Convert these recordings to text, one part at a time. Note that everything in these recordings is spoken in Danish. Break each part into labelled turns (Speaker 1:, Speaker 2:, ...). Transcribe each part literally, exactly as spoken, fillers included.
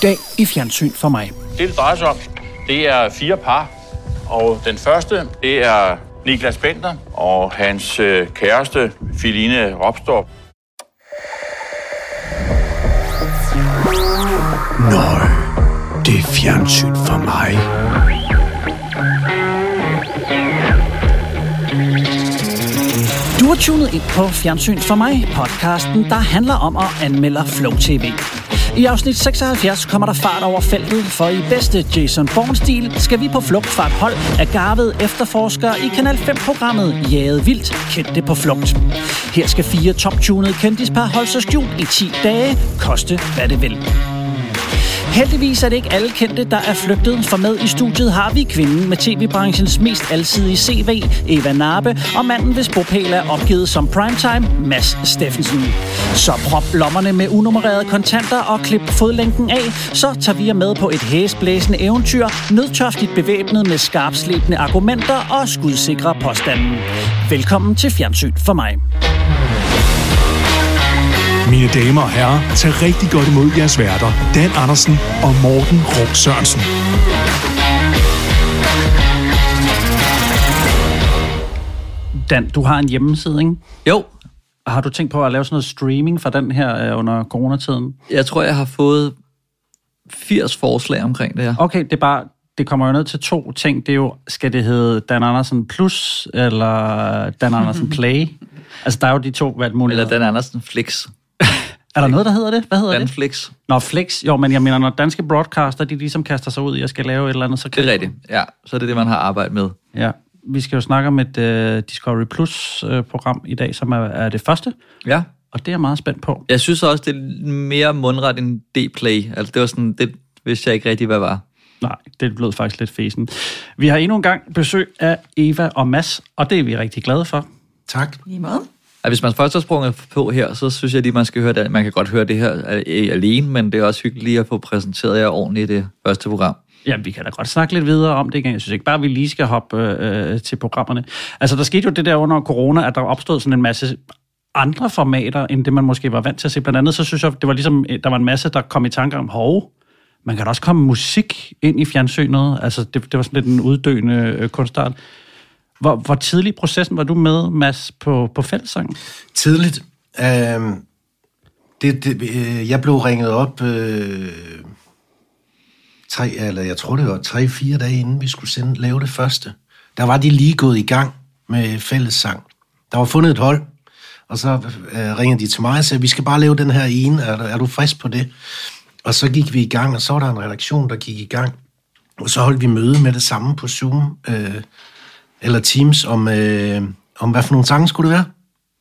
Speaker 1: dag i Fjernsyn for mig.
Speaker 2: Det, det drejer sig om, det er fire par. Og den første, det er Niklas Bender og hans øh, kæreste, Filine Ropstorp.
Speaker 1: Nøj, det er Fjernsyn for mig. Du har tunet ind på Fjernsyn for mig, podcasten, der handler om at anmelde Flow T V. I afsnit seksoghalvfjerds kommer der fart over feltet, for i bedste Jason Bourne-stil skal vi på flugt fra et hold af garvede efterforskere i Kanal fem-programmet Jaget Vildt, kendte på flugt. Her skal fire top-tunede kendispar holde sig skjult i ti dage, koste hvad det vil. Heldigvis er det ikke alle kendte, der er flygtet, for med i studiet har vi kvinden med tv-branchens mest alsidige C V, Eva Narbe, og manden, hvis bopæl er opgivet som primetime, Mads Steffensen. Så prop lommerne med unummererede kontanter og klip fodlænken af, så tager vi jer med på et hæsblæsende eventyr, nødtørftigt bevæbnet med skarpslebende argumenter og skudsikre påstanden. Velkommen til Fjernsyn for mig.
Speaker 3: Mine damer og herrer, tag rigtig godt imod jeres værter, Dan Andersen og Morten Råk Sørensen.
Speaker 1: Dan, du har en hjemmeside, ikke?
Speaker 4: Jo.
Speaker 1: Har du tænkt på at lave sådan noget streaming for den her under coronatiden?
Speaker 4: Jeg tror, jeg har fået firs forslag omkring det her.
Speaker 1: Okay, det er bare... Det kommer jo ned til to ting. Det er jo, skal det hedde Dan Andersen Plus, eller Dan Andersen Play? Altså, der er jo de to valgmuligheder.
Speaker 4: Eller Dan Andersen Flix.
Speaker 1: Er der noget, der hedder det? Hvad hedder
Speaker 4: Dan
Speaker 1: det?
Speaker 4: Flix.
Speaker 1: Nå, Flix. Jo, men jeg mener, når danske broadcaster, de ligesom kaster sig ud i at skal lave et eller andet, så kan
Speaker 4: det er rigtigt. Ja, så er det det, man har arbejdet med.
Speaker 1: Ja, vi skal jo snakke om et uh, Discovery Plus-program uh, i dag, som er, er det første.
Speaker 4: Ja.
Speaker 1: Og det er jeg meget spændt på.
Speaker 4: Jeg synes også, det er mere mundret end D-Play. Altså, det var sådan, det vidste jeg ikke rigtig, hvad var.
Speaker 1: Nej, det blev faktisk lidt fesen. Vi har endnu en gang besøg af Eva og Mads, og det er vi rigtig glade for.
Speaker 5: Tak.
Speaker 6: Lige meget.
Speaker 4: Ja, hvis man først har sprunget på her, så synes jeg lige, man skal høre det. Man kan godt høre det her alene, men det er også hyggeligt at få præsenteret jer ordentligt i det første program.
Speaker 1: Ja, vi kan da godt snakke lidt videre om det igen. Jeg synes ikke bare, at vi lige skal hoppe øh, til programmerne. Altså, der skete jo det der under corona, at der opstod sådan en masse andre formater, end det man måske var vant til at se. Blandt andet, så synes jeg, det var ligesom, der var en masse, der kom i tanker om, hov, man kan da også komme musik ind i fjernsynet. Altså, det, det var sådan lidt en uddøende øh, kunstart. Hvor, hvor tidlig i processen var du med, Mads, på, på fællessang?
Speaker 5: Tidligt. Øh, det, det, øh, jeg blev ringet op, øh, tre, eller jeg tror det var tre-fire dage inden vi skulle sende, lave det første. Der var de lige gået i gang med fællessang. Der var fundet et hold, og så øh, ringede de til mig og sagde, vi skal bare lave den her ene, er, er du frisk på det? Og så gik vi i gang, og så var der en redaktion, der gik i gang. Og så holdt vi møde med det samme på Zoom, øh, eller Teams, om, øh, om hvad for nogle sange skulle det være.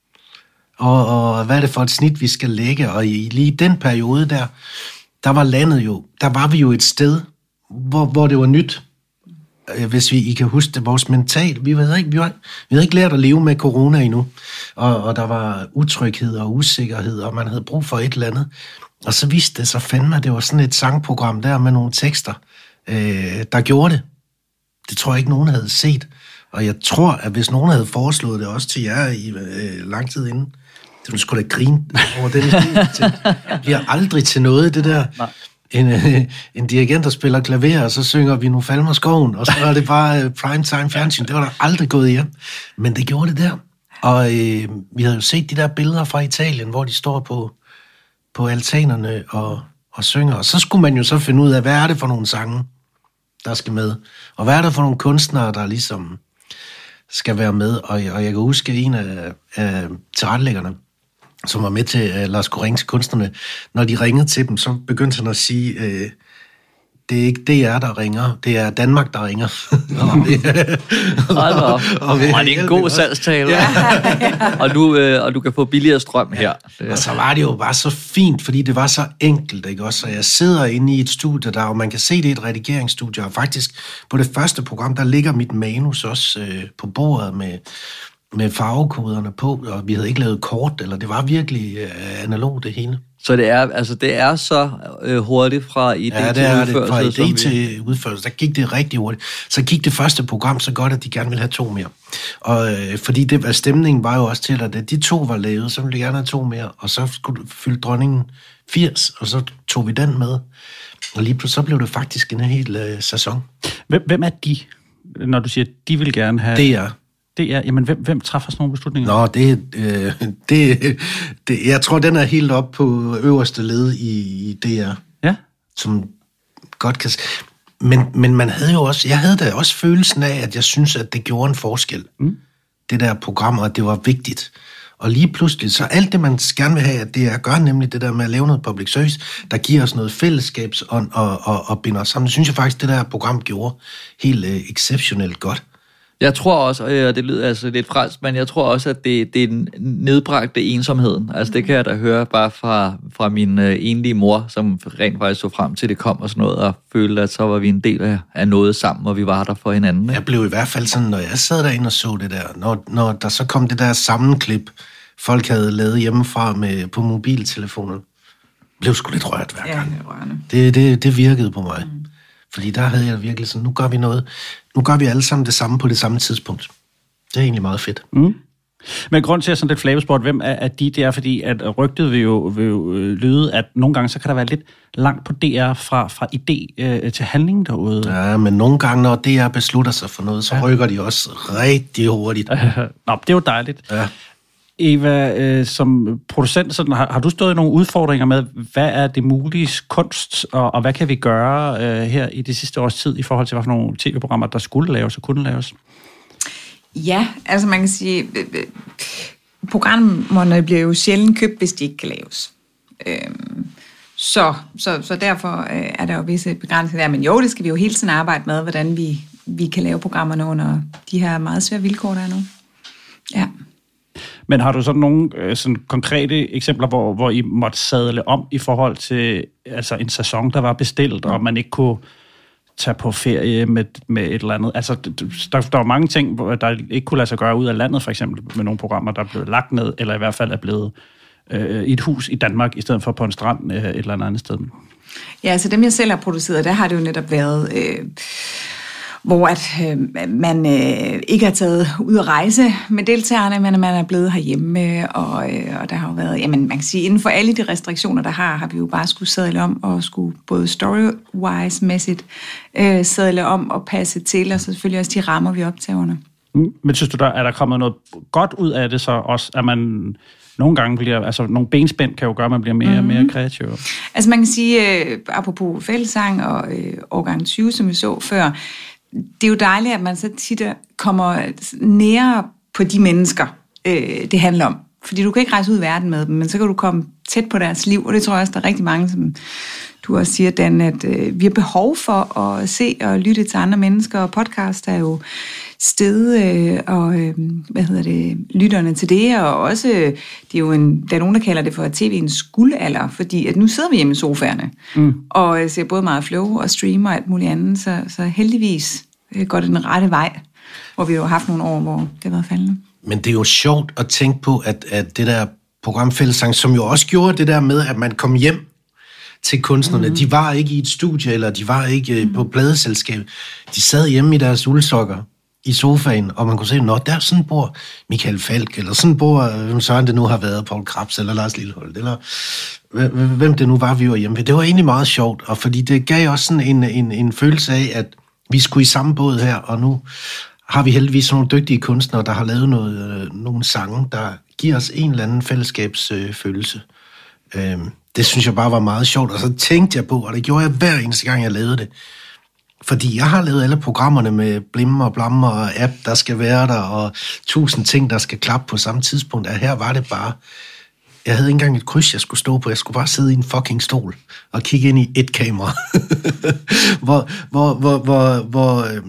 Speaker 5: Og, og hvad er det for et snit, vi skal lægge. Og i lige den periode der, der var landet jo, der var vi jo et sted, hvor, hvor det var nyt. Hvis vi, I kan huske det, vores mental, vi havde ikke, vi havde, vi havde ikke lært at leve med corona endnu. Og, og der var utryghed og usikkerhed, og man havde brug for et eller andet. Og så viste det sig fandme, at det var sådan et sangprogram der med nogle tekster, øh, der gjorde det. Det tror jeg ikke, nogen havde set. Og jeg tror, at hvis nogen havde foreslået det også til jer i øh, lang tid inden, det ville sgu da grine over den idé. Det bliver aldrig til noget, det der. En, øh, en dirigent, der spiller klaver, og så synger vi Nu falmer skoven, og så er det bare øh, primetime fjernsyn. Det var der aldrig gået hjem. Men det gjorde det der. Og øh, vi havde jo set de der billeder fra Italien, hvor de står på på altanerne og, og synger. Og så skulle man jo så finde ud af, hvad er det for nogle sange, der skal med. Og hvad er det for nogle kunstnere, der ligesom skal være med. Og, og jeg kan huske en af, af tilrettelæggerne, som var med til uh, Lars Koring til kunstnerne, når de ringede til dem, så begyndte han at sige, uh, det er ikke D R, der ringer, det er Danmark, der ringer.
Speaker 4: og, og, og, og det er en god salgstale. Ja. og, du, øh, og du kan få billigere strøm her.
Speaker 5: Og så var det jo bare så fint, fordi det var så enkelt, ikke også? Så jeg sidder inde i et studie der, og man kan se, det er et redigeringsstudie, og faktisk på det første program, der ligger mit manus også øh, på bordet med, med farvekoderne på, og vi havde ikke lavet kort, eller det var virkelig øh, analog det hele.
Speaker 4: Så det er, altså det er så øh, hurtigt fra idé
Speaker 5: ja,
Speaker 4: til udførelse?
Speaker 5: Ja, fra idé til udførelse, der gik det rigtig hurtigt. Så gik det første program så godt, at de gerne ville have to mere. Og øh, fordi det, stemningen var jo også til, at de to var lavet, så ville de gerne have to mere, og så skulle fylde dronningen firs, og så tog vi den med. Og lige pludselig så blev det faktisk en hel øh, sæson.
Speaker 1: Hvem, hvem er de, når du siger, de vil gerne have...
Speaker 5: Det er.
Speaker 1: Det er, jamen, hvem, hvem træffer sådan nogle beslutninger?
Speaker 5: Nå, det, øh, det, det... Jeg tror, den er helt op på øverste led i, i D R.
Speaker 1: Ja.
Speaker 5: Som godt kan... Men, men man havde jo også... Jeg havde da også følelsen af, at jeg synes, at det gjorde en forskel. Mm. Det der program, og det var vigtigt. Og lige pludselig, så alt det, man gerne vil have, at det er at gøre, nemlig det der med at lave noget public service, der giver os noget fællesskabsånd og, og, og binder os sammen. Det synes jeg faktisk, det der program gjorde helt øh, exceptionelt godt.
Speaker 4: Jeg tror også, og det lyder altså lidt fransk, men jeg tror også, at det, det nedbragte ensomheden. Altså det kan jeg da høre bare fra, fra min øh, enlige mor, som rent faktisk så frem til det kom og sådan noget, og følte, at så var vi en del af, af noget sammen, og vi var der for hinanden. Ikke?
Speaker 5: Jeg blev i hvert fald sådan, når jeg sad derinde og så det der, når, når der så kom det der sammenklip, folk havde lavet hjemmefra med, på mobiltelefoner, blev sgu lidt rørt hver gang.
Speaker 6: Ja,
Speaker 5: det, det, det virkede på mig. Mm. Fordi der havde jeg virkelig sådan, nu gør vi noget, nu gør vi alle sammen det samme på det samme tidspunkt. Det er egentlig meget fedt.
Speaker 1: Mm. Men grund til at sådan lidt flavesport, hvem er, er de, det er fordi, at rygtet vil jo, vil jo lyde, at nogle gange, så kan der være lidt langt på D R fra, fra idé øh, til handling derude.
Speaker 5: Ja, men nogle gange, når D R beslutter sig for noget, så ja. rykker de også rigtig hurtigt.
Speaker 1: Nå, det er jo dejligt.
Speaker 5: Ja.
Speaker 1: Eva, øh, som producent, sådan, har, har du stået i nogle udfordringer med, hvad er det mulige kunst, og, og hvad kan vi gøre øh, her i det sidste års tid, i forhold til, hvad for nogle tv-programmer, der skulle laves og kunne laves?
Speaker 6: Ja, altså man kan sige, øh, øh, programmerne bliver jo sjældent købt, hvis de ikke kan laves. Øh, så, så, så derfor øh, er der jo visse begrænsninger der, men jo, det skal vi jo hele tiden arbejde med, hvordan vi, vi kan lave programmerne under de her meget svære vilkår, der er nu. Ja.
Speaker 1: Men har du sådan nogle øh, sådan konkrete eksempler, hvor, hvor I måtte sadle om i forhold til altså en sæson, der var bestilt, og man ikke kunne tage på ferie med, med et eller andet? Altså, der, der var mange ting, der ikke kunne lade sig gøre ud af landet, for eksempel med nogle programmer, der er blevet lagt ned, eller i hvert fald er blevet øh, i et hus i Danmark, i stedet for på en strand øh, et eller andet sted.
Speaker 6: Ja, altså dem, jeg selv har produceret, der har det jo netop været... Øh hvor at øh, man øh, ikke har taget ud at rejse med deltagerne, men man er blevet herhjemme, og, øh, og der har jo været, jamen man kan sige, inden for alle de restriktioner, der har, har vi jo bare skulle sadle om, og skulle både story-wise-mæssigt øh, sadle om og passe til, og så selvfølgelig også de rammer, vi optager under.
Speaker 1: Men synes du, der er der kommet noget godt ud af det så også, at man... Nogle gange bliver, altså nogle benspænd kan jo gøre, at man bliver mere og mm-hmm. mere kreativ.
Speaker 6: Altså man kan sige, øh, apropos fællessang og øh, årgang tyve, som vi så før, det er jo dejligt, at man så tit kommer nære på de mennesker, øh, det handler om. Fordi du kan ikke rejse ud i verden med dem, men så kan du komme tæt på deres liv, og det tror jeg også, der er rigtig mange, som du også siger, Dan, at øh, vi har behov for at se og lytte til andre mennesker, og podcast er jo sted, øh, og øh, hvad hedder det, lytterne til det, og også, det er jo en, der er nogen, der kalder det for tv'ens guldalder, fordi at nu sidder vi hjemme i sofaerne, mm. og ser både meget flow og streamer og alt muligt andet, så, så heldigvis øh, går det den rette vej, hvor vi jo har haft nogle år, hvor det har været faldende.
Speaker 5: Men det er jo sjovt at tænke på, at, at det der program Fællessang, som jo også gjorde det der med, at man kom hjem til kunstnerne. Mm-hmm. De var ikke i et studie, eller de var ikke mm-hmm. på pladeselskab. De sad hjemme i deres uldsokker i sofaen, og man kunne se, nå, der sådan bor Michael Falk, eller sådan bor, hvem Søren det nu har været, Paul Krebs, eller Lars Lilleholdt, eller hvem det nu var, vi var hjemme ved. Det var egentlig meget sjovt, og fordi det gav også sådan en, en, en følelse af, at vi skulle i samme båd her, og nu har vi heldigvis nogle dygtige kunstnere, der har lavet noget, øh, nogle sange, der giver os en eller anden fællesskabsfølelse. Øh, øh, det synes jeg bare var meget sjovt, og så tænkte jeg på, og det gjorde jeg hver eneste gang, jeg lavede det. Fordi jeg har lavet alle programmerne med blimmer og blammer og app, der skal være der, og tusind ting, der skal klappe på samme tidspunkt. Og her var det bare... Jeg havde ikke engang et kryds, jeg skulle stå på. Jeg skulle bare sidde i en fucking stol og kigge ind i et kamera. hvor hvor, hvor, hvor, hvor øh,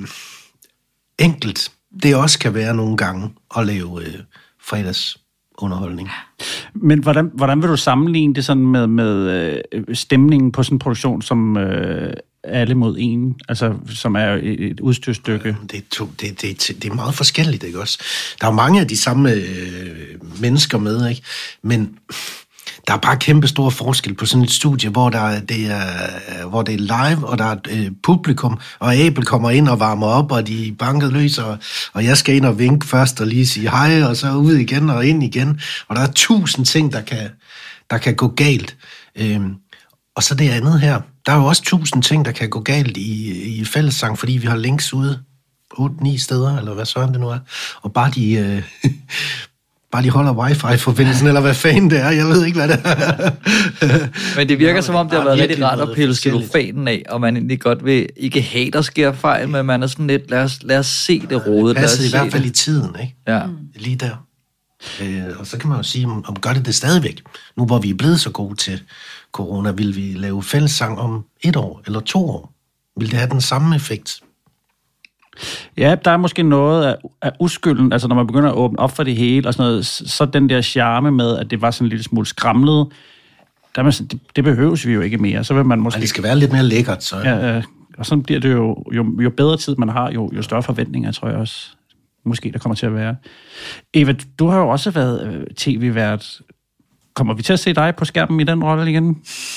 Speaker 5: enkelt det også kan være nogle gange at lave øh, fredagsunderholdning.
Speaker 1: Men hvordan, hvordan vil du sammenligne det sådan med, med øh, stemningen på sådan en produktion som øh, Alle mod en, altså som er et udstyrstykke?
Speaker 5: Det er, to, det, det, det er meget forskelligt, ikke også? Der er mange af de samme øh, mennesker med, ikke? Men der er bare kæmpe stor forskel på sådan et studie, hvor, der, det, er, hvor det er live, og der er øh, publikum, og Abel kommer ind og varmer op, og de banket løs, og, og jeg skal ind og vinke først og lige sige hej, og så ud igen og ind igen. Og der er tusind ting, der kan, der kan gå galt. Øhm, og så det andet her. Der er jo også tusind ting, der kan gå galt i, i fællessang, fordi vi har links ude otte ni steder, eller hvad sådan det nu er. Og bare de, øh, bare de holder wifi-forbindelsen, eller hvad fanden det er. Jeg ved ikke, hvad det er.
Speaker 4: Men det virker, som om det har været rigtig rart at pille cellofanen af, og man egentlig godt vil ikke have, der sker fejl, men man er sådan lidt, lad os, lad os se det rodet.
Speaker 5: Det passer i hvert fald det. I tiden, ikke?
Speaker 4: Ja.
Speaker 5: Lige der. Øh, og så kan man jo sige, om, om gør det det stadigvæk. Nu hvor vi er blevet så gode til corona, vil vi lave fællessang om et år eller to år? Vil det have den samme effekt?
Speaker 1: Ja, der er måske noget af, af uskylden, altså når man begynder at åbne op for det hele, og sådan noget, så den der charme med, at det var sådan en lille smule skramlet, der man, det, det behøves vi jo ikke mere. Så vil man måske...
Speaker 5: Ja, det skal være lidt mere lækkert, så...
Speaker 1: Ja, øh, og sådan bliver det jo, jo, jo bedre tid man har, jo, jo større forventninger, tror jeg også, måske der kommer til at være. Eva, du har jo også været øh, tv-vært. Kommer vi til at se dig på skærmen i den rolle igen?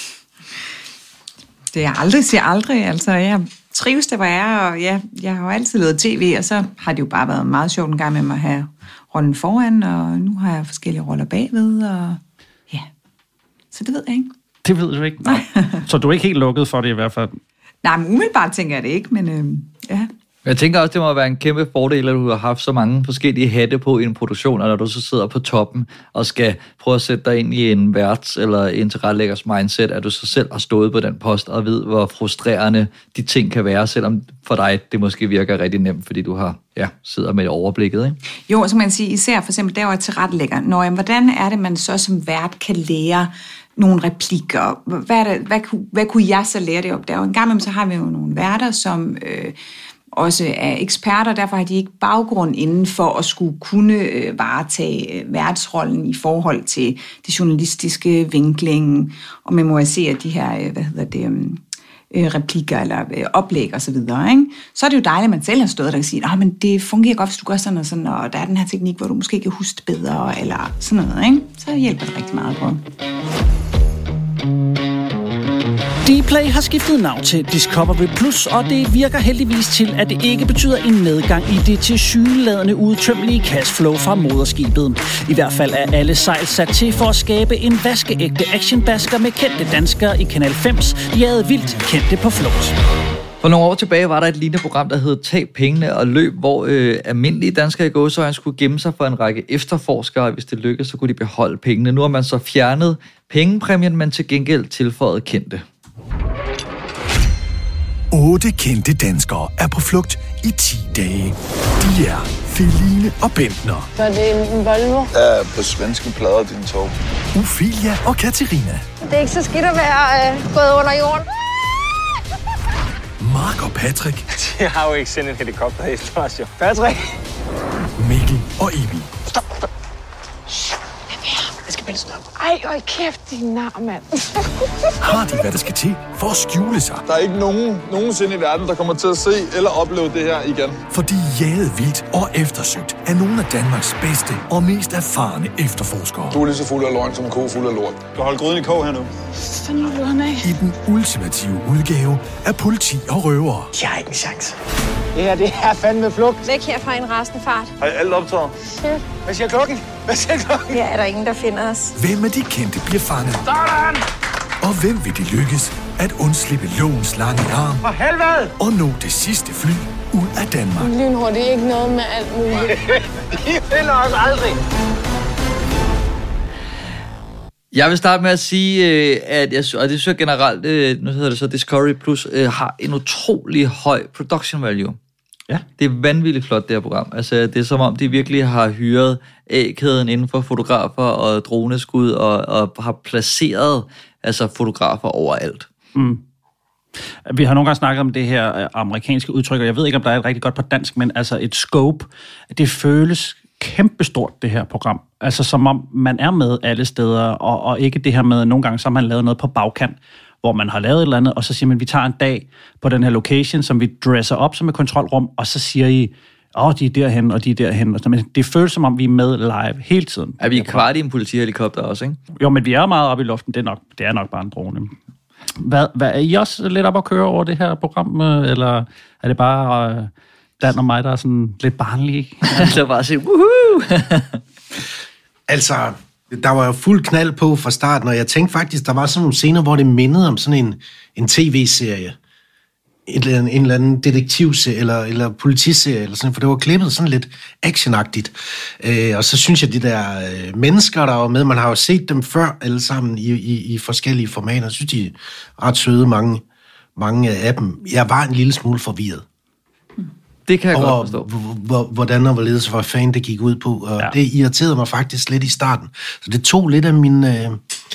Speaker 6: Det er aldrig, siger aldrig. Altså, jeg trives der, hvor jeg er, og ja, jeg har jo altid lavet tv, og så har det jo bare været meget sjovt en gang med mig at have rollen foran, og nu har jeg forskellige roller bagved, og ja, så det ved jeg ikke.
Speaker 1: Det ved du ikke? Nej. Så du er ikke helt lukket for det i hvert fald?
Speaker 6: Nej, men umiddelbart tænker jeg det ikke, men øh, ja.
Speaker 4: Jeg tænker også, det må være en kæmpe fordel, at du har haft så mange forskellige hatte på i en produktion, og når du så sidder på toppen og skal prøve at sætte dig ind i en værts eller en tilrettelæggers mindset, at du så selv har stået på den post og ved, hvor frustrerende de ting kan være, selvom for dig det måske virker rigtig nemt, fordi du har ja, sidder med overblikket, ikke?
Speaker 6: Jo, så man sige, især for eksempel der var tilrettelægger. Nå, jamen, hvordan er det, man så som vært kan lære nogle replikker? Hvad, er det, hvad, hvad kunne jeg så lære det op der? Og en gang imellem, så har vi jo nogle værter, som... Øh, også er eksperter, derfor har de ikke baggrund inden for at skulle kunne øh, varetage øh, værtsrollen i forhold til det journalistiske vinkling, og man må se, at de her, øh, hvad hedder det, øh, replikker eller øh, oplæg og så videre, ikke? Så er det jo dejligt, at man selv har stået der og sige, ah, men det fungerer godt, hvis du gør sådan og sådan, og der er den her teknik, hvor du måske kan huske det bedre, eller sådan noget, ikke? Så hjælper det rigtig meget på.
Speaker 1: Dplay har skiftet navn til Discovery Plus, og det virker heldigvis til, at det ikke betyder en nedgang i det tilsyneladende udtømmelige cashflow fra moderskibet. I hvert fald er alle sejl sat til for at skabe en vaskeægte actionbasker med kendte danskere i Kanal fems, jagede vildt kendte på flugt.
Speaker 4: For nogle år tilbage var der et lignende program, der hed Tag pengene og løb, hvor øh, almindelige danskere i gåseøjne skulle gemme sig for en række efterforskere, og hvis det lykkedes, så kunne de beholde pengene. Nu har man så fjernet pengepræmien, men til gengæld tilføjet kendte.
Speaker 3: Otte kendte danskere er på flugt i ti dage. De er Feline og Bentner.
Speaker 7: Så det er en Volvo?
Speaker 8: Ja, på svenske plader, din tog.
Speaker 3: Ophelia og Katarina.
Speaker 7: Det er ikke så skidt at være øh, gået under jorden.
Speaker 3: Mark og Patrick.
Speaker 9: Jeg har jo ikke sendt en helikopter i Strasjo. Patrick!
Speaker 3: Mikkel og Ibi.
Speaker 7: Stop, stop. Shh, lad være. Jeg skal bare stoppe. Ej, øj, kæft, din nar, mand.
Speaker 3: Har de, hvad der skal til for at skjule sig?
Speaker 8: Der er ikke nogen nogensinde i verden, der kommer til at se eller opleve det her igen.
Speaker 3: For de er jaget vildt og eftersøgt af nogle af Danmarks bedste og mest erfarne efterforskere.
Speaker 8: Du er lige så fuld af løgn som en ko fuld af lort. Du har holdt gryden i kog her nu.
Speaker 7: Fanden lød han af.
Speaker 3: I den ultimative udgave af politi og røvere.
Speaker 9: Jeg har ikke en chance. Det her, det er fandme flugt.
Speaker 7: Væk herfra i en rasende fart.
Speaker 8: Har I alt optaget?
Speaker 7: Shit.
Speaker 8: Hvad siger klokken? Hvad siger klokken?
Speaker 7: Ja, er der ingen, der finder os.
Speaker 3: Hvem af de kendte bliver fanget?
Speaker 8: Sådan!
Speaker 3: Og hvem vil det lykkes at undslippe lovens lange arm?
Speaker 9: For helvede!
Speaker 3: Og nå det sidste fly ud af Danmark?
Speaker 7: Lynhurtigt, ikke noget med alt muligt.
Speaker 9: I finder os aldrig!
Speaker 4: Jeg vil starte med at sige, at jeg, og det synes jeg generelt, nu hedder det så Discovery Plus, har en utrolig høj production value.
Speaker 1: Ja.
Speaker 4: Det er vanvittigt flot, det her program. Altså, det er som om, de virkelig har hyret A-kæden inden for fotografer og droneskud, og, og har placeret altså, fotografer overalt.
Speaker 1: Mm. Vi har nogle gange snakket om det her amerikanske udtryk, og jeg ved ikke, om der er et rigtig godt på dansk, men altså et scope, det føles kæmpestort, det her program. Altså som om man er med alle steder, og, og ikke det her med, nogle gange så har man lavet noget på bagkant, hvor man har lavet et eller andet, og så siger man, vi tager en dag på den her location, som vi dresser op som et kontrolrum, og så siger I, åh, oh, de er derhen, og de er derhen. Men det føles som om, vi er med live hele tiden.
Speaker 4: Er vi kvart i en politihelikopter også, ikke?
Speaker 1: Jo, men vi er meget oppe i luften. Det er nok, det er nok bare en drone. Hvad, hvad, er I også lidt op at køre over det her program, eller er det bare uh, Dan og mig, der er sådan lidt barnlige?
Speaker 4: Der bare siger, woohoo!
Speaker 5: Altså, Der var jo fuld knald på fra starten, og jeg tænkte faktisk, der var sådan nogle scener, hvor det mindede om sådan en, en tv-serie. En eller anden, en eller anden detektivserie, eller, eller politiserie, eller sådan, for det var klippet sådan lidt actionagtigt. Øh, og så synes jeg, de der øh, mennesker, der var med, man har jo set dem før alle sammen i, i, i forskellige formater. Jeg synes, de er ret søde, mange, mange af dem. Jeg var en lille smule forvirret.
Speaker 4: Det kan jeg
Speaker 5: og,
Speaker 4: godt forstå.
Speaker 5: Hvordan og hvorledes var fan, det gik ud på. Og
Speaker 1: ja.
Speaker 5: Det irriterede mig faktisk lidt i starten. Så det tog lidt af min øh,